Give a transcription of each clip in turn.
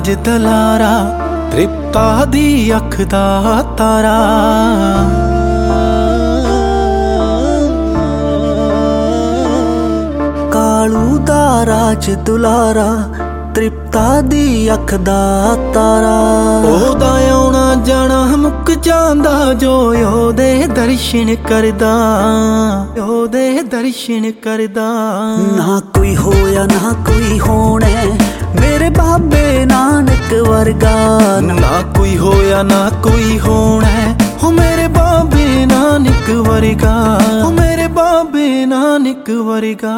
ਰਾਜ ਦਲਾਰਾ, ਤ੍ਰਿਪਤਾ ਦੀ ਅੱਖ ਦਾ ਤਾਰਾ। ਕਾਲੂ ਦਾ ਰਾਜ ਦੁਲਾਰਾ, ਤ੍ਰਿਪਤਾ ਦੀ ਅੱਖ ਦਾ ਤਾਰਾ। ਉਹਦਾ ਆਉਣਾ ਜਾਣਾ ਮੁੱਕ ਜਾਂਦਾ, ਜੋ ਉਹਦੇ ਦਰਸ਼ਨ ਕਰਦਾ, ਉਹਦੇ ਦਰਸ਼ਨ ਕਰਦਾ। ਨਾ ਕੋਈ ਹੋਇਆ ਨਾ ਕੋਈ ਹੋਣਾ, ਮੇਰੇ ਬਾਬੇ ਨਾਨਕ ਵਰਗਾ। ਨਾ ਕੋਈ ਹੋਇਆ ਨਾ ਕੋਈ ਹੋਣਾ, ਹੋ ਮੇਰੇ ਬਾਬੇ ਨਾਨਕ ਵਰਗਾ, ਹੋ ਮੇਰੇ ਬਾਬੇ ਨਾਨਕ ਵਰਗਾ।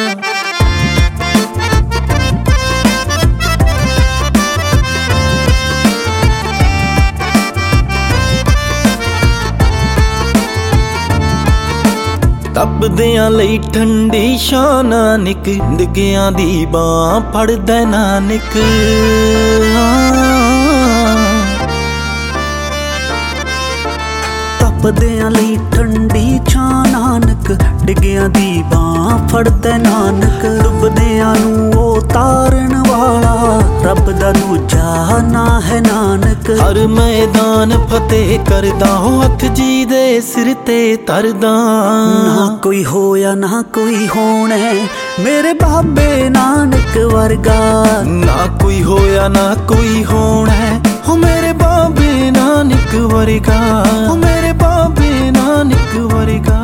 ਤਪਦਿਆਂ ਲਈ ਠੰਡੀ ਛਾਂ ਨਾਨਕ, ਡਿੱਗਿਆਂ ਦੀ ਬਾਂਹ ਫੜਦਾ ਨਾਨਕ। ਤਪਦਿਆਂ ਲਈ ਠੰਡੀ ਛਾਂ ਨਾਨਕ, ਡਿੱਗਿਆਂ ਦੀ ਬਾਂਹ ਫੜਦਾ ਨਾਨਕ। ਡੁੱਬਦਿਆਂ ਨੂੰ ਉਹ ਤਾਰਨ ਵਾਲਾ, ਰੱਬ ਦਾ ਦੂਜਾ ਨਾਂ ਹੈ ਨਾਨਕ। ਹਰ ਮੈਦਾਨ ਫਤਿਹ ਕਰਦਾ, ਉਹ ਹੱਥ ਜੀ ਦੇ ਸਿਰ ਤੇ ਧਰਦਾ। ਨਾ ਕੋਈ ਹੋਇਆ ਨਾ ਕੋਈ ਹੋਣਾ, ਮੇਰੇ ਬਾਬੇ ਨਾਨਕ ਵਰਗਾ। ਨਾ ਕੋਈ ਹੋਇਆ ਨਾ ਕੋਈ ਹੋਣਾ, ਹੋ ਮੇਰੇ ਬਾਬੇ ਨਾਨਕ ਵਰਗਾ, ਹੋ ਮੇਰੇ ਬਾਬੇ ਨਾਨਕ ਵਰਗਾ।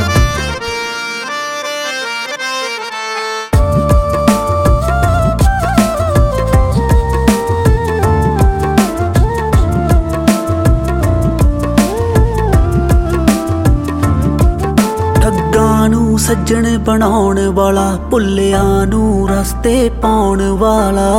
ਠੱਗਾਂ ਨੂੰ ਸੱਜਣ ਬਣਾਉਣ ਵਾਲਾ, ਭੁੱਲਿਆਂ ਨੂੰ ਰਸਤੇ ਪਾਉਣ ਵਾਲਾ।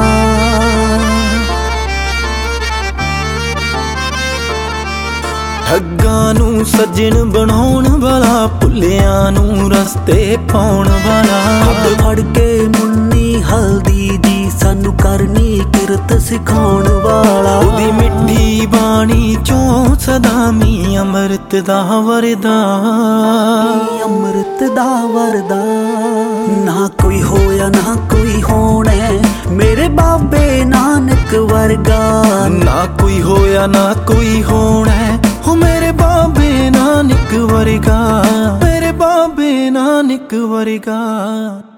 ਠੱਗਾਂ ਨੂੰ ਸੱਜਣ ਬਣਾਉਣ ਵਾਲਾ, ਭੁੱਲਿਆਂ ਨੂੰ ਰਸਤੇ ਪਾਉਣ ਵਾਲਾ। ਹੱਥ ਫੜ ਕੇ ਮੁੰਨੀ ਹਲਦੀ ਜੀ, ਸਾਨੂੰ ਕਰਨੀ ਕਿਰਤ ਸਿਖਾਉਣ ਵਾਲਾ। ਉਹਦੀ ਮਿੱਠੀ ਬਾਣੀ ਚੋਂ ਸਦਾ ਮੀ ਅੰਮ੍ਰਿਤ ਦਾ ਵਰਦਾ, ਅੰਮ੍ਰਿਤ ਦਾ ਵਰਦਾ। ਨਾ ਕੋਈ ਹੋਇਆ ਨਾ ਕੋਈ ਹੋਣਾ, ਮੇਰੇ ਬਾਬੇ ਨਾਨਕ ਵਰਗਾ। ਨਾ ਕੋਈ ਹੋਇਆ ਨਾ ਕੋਈ ਹੋਣਾ, ਹੋ ਮੇਰੇ ਬਾਬੇ ਨਾਨਕ ਵਰਗਾ, ਮੇਰੇ ਬਾਬੇ ਨਾਨਕ ਵਰਗਾ।